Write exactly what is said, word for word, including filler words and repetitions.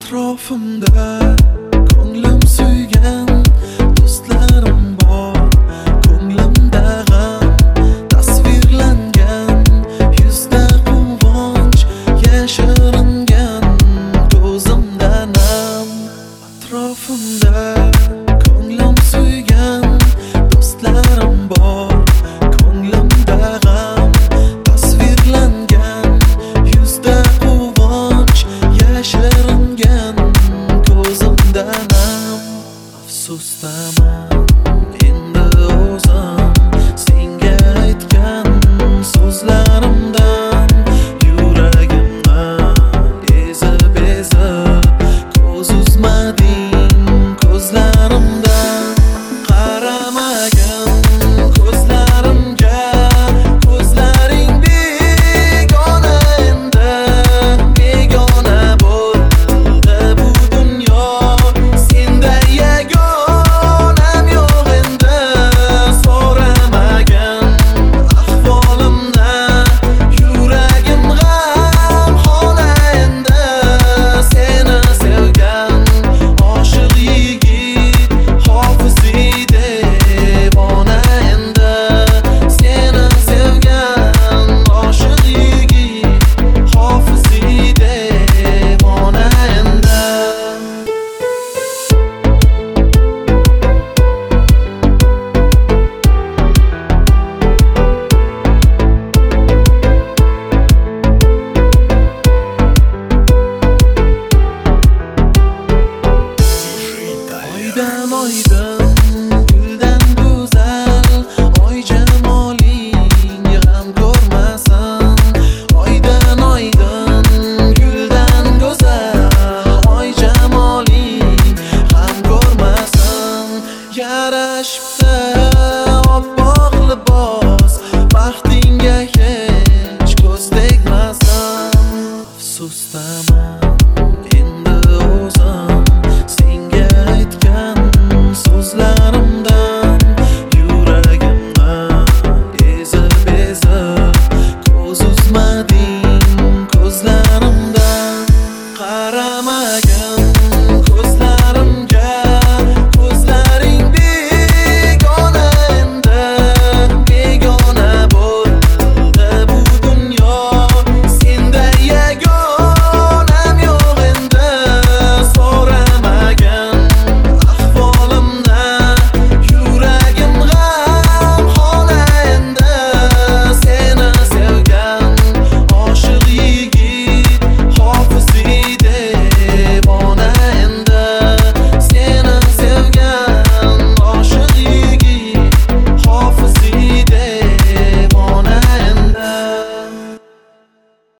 Atrofimda ko'nglim suygan do'stlarim bor, ko'nglimda g'am tasvirlangan, yuzda quvonch yashiringan, ko'zimda nam. Atrofimda ko'nglim suygan do'stlarim bor, ko'nglimda g'am tasvirlangan, yuzda quvonch yashiringan, ko'zimda nam. Afsusdaman endi o'zim senga aytgan so'zlarimdan, yuragimni ezib ezib ko'z uzmading ko'zlarimdan. Qaramagin ko'zlarimga, ko'zlaring begona endi, begona bo'ldi bu dunyo, senda yagonam yo'q endi. So'ramagin ahvolimni, yuragim g'amxona endi. Seni sevgan oshiq yigit Hofiziy devona endi. Seni sevgan oshiq yigit Hofiziy devona endi. Oydan oydin guldan go'zal, oy jamoling g'am ko'rmasin. Oydan oydin guldan go'zal, oy jamoling g'am ko'rmasin. Yarashibdi oppoq libos, baxtingga hech ko'z tegmasin. Afsusdaman endi o'zim senga aytgan so'zlarimdan, yuragimni ezib ezib ko'z uzmading ko'zlarimdan. Qaramagin